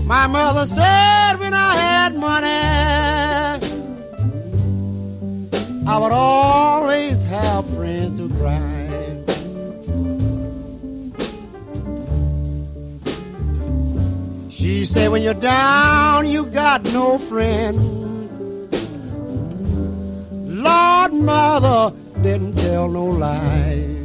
My mother said when I had money, I would always have friends to cry. She said when you're down, you got no friends. Lord, mother didn't tell no lie.